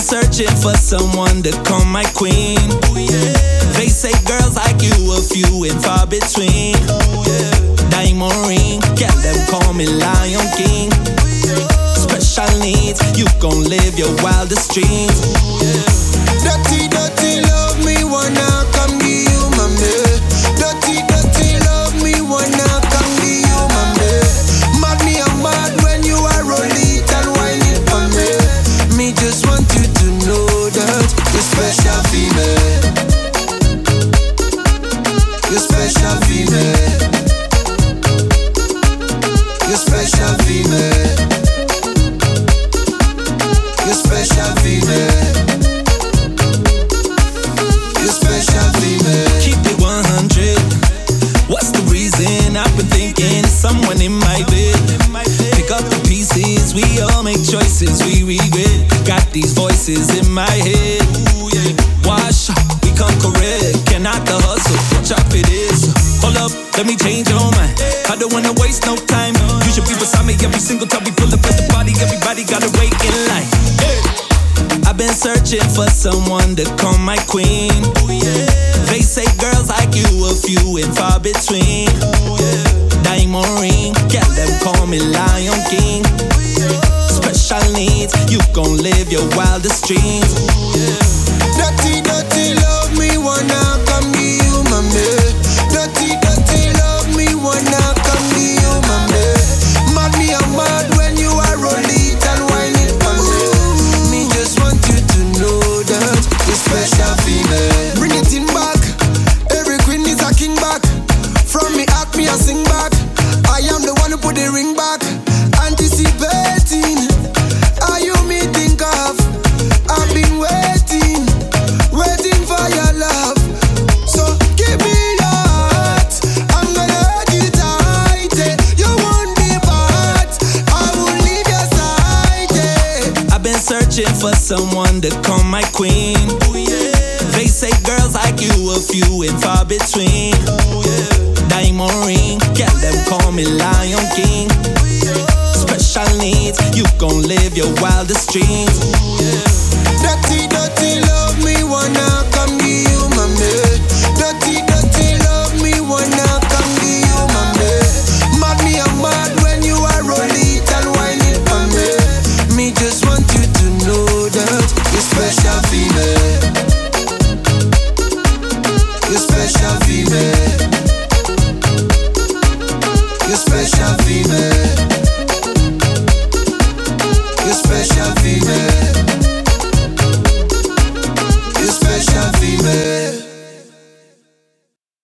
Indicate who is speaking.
Speaker 1: searching for someone to call my queen. They say girls like you a few and far between. Diamond ring, yeah, them call me Lion King. Special needs, you gon' live your wildest dreams.
Speaker 2: Dirty, dirty love, me wanna come give you my man. Dirty, dirty love, me wanna come give you my man. Mad me and mad when you are roll it and wine it for me. Me just want you to know that you're special female. You're special female. You're special female. You're special female. You're special female.
Speaker 1: Keep it 100. What's the reason? I've been thinking someone in my bed. Pick up the pieces, we all make choices we regret. Got these voices in my head. Wash, we come correct. Cannot the hustle, chop it is. Hold up, let me change your mind. I don't wanna waste no time. You should be beside me every single time we pull up at the party. Everybody gotta wait in line. I've been searching for someone to call my queen. They say girls like you a few and far between. Diamond ring, yeah, them call me Lion King. Special needs, you gon' live your wildest dreams.
Speaker 2: Dirty, dirty love, me wanna come give you my man. Dirty, dirty love, me wanna come give you my man. Mad me and mad when you are roll it and wine it for me. Me just want you to know that you're special female. Bring it in back, every queen is a king back. From me act me and sing back. I am the one who put the ring back. Anticipating, are you me think of? I've been waiting, waiting for your love. So give me your heart, I'm gonna hold you tight. You won't be part, I won't leave your side.
Speaker 1: I've been searching for someone to call my queen. They say girls like you a few and far between. Diamond ring, yeah, them call me Lion King. Special needs, you gon' live your wildest dreams.
Speaker 2: Dirty, dirty love, me wanna come give you my man. Dirty, dirty love, me wanna come give you my man. Mad me and mad when you are roll it and wine it for me. Me just want you to know that you're special female. You're special female. You're special female.